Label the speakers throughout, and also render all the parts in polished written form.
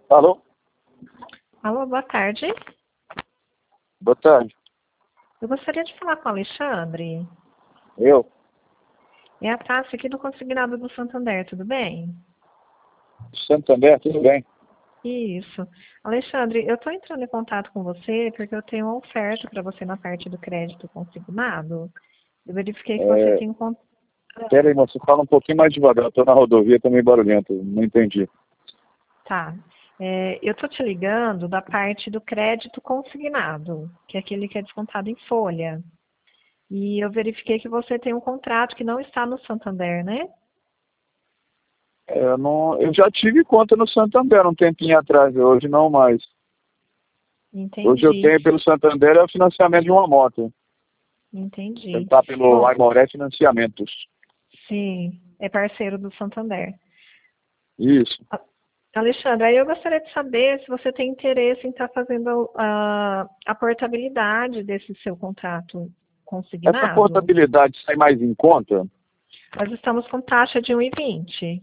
Speaker 1: Alô?
Speaker 2: Alô, boa tarde.
Speaker 1: Boa tarde.
Speaker 2: Eu gostaria de falar com o Alexandre.
Speaker 1: Eu?
Speaker 2: É a Tássia aqui do Consignado do Santander, tudo bem?
Speaker 1: Santander, tudo bem?
Speaker 2: Isso. Alexandre, eu estou entrando em contato com você porque eu tenho uma oferta para você na parte do crédito consignado. Eu verifiquei que você tem um contrato.
Speaker 1: Pera aí, moço, fala um pouquinho mais devagar. Eu tô na rodovia, tô meio barulhento, não entendi.
Speaker 2: Tá. Eu estou te ligando da parte do crédito consignado, que é aquele que é descontado em folha. E eu verifiquei que você tem um contrato que não está no Santander, né?
Speaker 1: Eu já tive conta no Santander um tempinho atrás, hoje não mais. Hoje eu
Speaker 2: Entendi,
Speaker 1: tenho pelo Santander é o financiamento de uma moto. Ele
Speaker 2: entendi.
Speaker 1: tá pelo
Speaker 2: Bom,
Speaker 1: Aimoré Financiamentos.
Speaker 2: sim, é parceiro do Santander.
Speaker 1: Isso.
Speaker 2: Alexandre, aí eu gostaria de saber se você tem interesse em estar fazendo a portabilidade desse seu contrato
Speaker 1: Essa
Speaker 2: consignado.
Speaker 1: portabilidade sai mais em conta?
Speaker 2: Nós estamos com taxa de 1,20.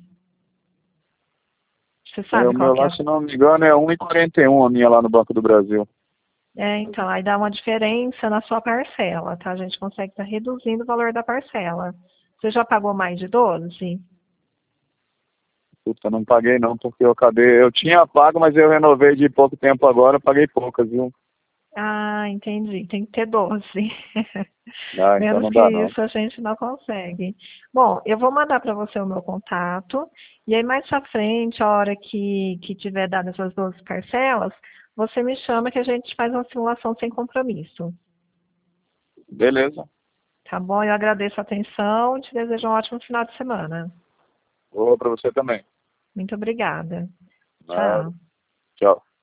Speaker 2: Você
Speaker 1: O
Speaker 2: sabe qual
Speaker 1: meu
Speaker 2: que é
Speaker 1: lá, se não me engano, é 1,41 a minha lá no Banco do Brasil.
Speaker 2: então, aí dá uma diferença na sua parcela, tá? A gente consegue estar reduzindo o valor da parcela. Você já pagou mais de 12?
Speaker 1: Puta, não paguei não, porque eu tinha pago, mas eu renovei de pouco tempo agora, paguei poucas, viu?
Speaker 2: Ah, entendi. Tem que ter 12.
Speaker 1: Ah, então
Speaker 2: Menos
Speaker 1: não
Speaker 2: que
Speaker 1: dá não.
Speaker 2: isso a gente não consegue. Bom, eu vou mandar para você o meu contato. E aí mais para frente, a hora que tiver dado essas 12 parcelas, você me chama que a gente faz uma simulação sem compromisso.
Speaker 1: Beleza.
Speaker 2: Tá bom? Eu agradeço a atenção e te desejo um ótimo final de semana.
Speaker 1: Vou para você também.
Speaker 2: Muito obrigada.
Speaker 1: Nada.
Speaker 2: Tchau.
Speaker 1: Tchau.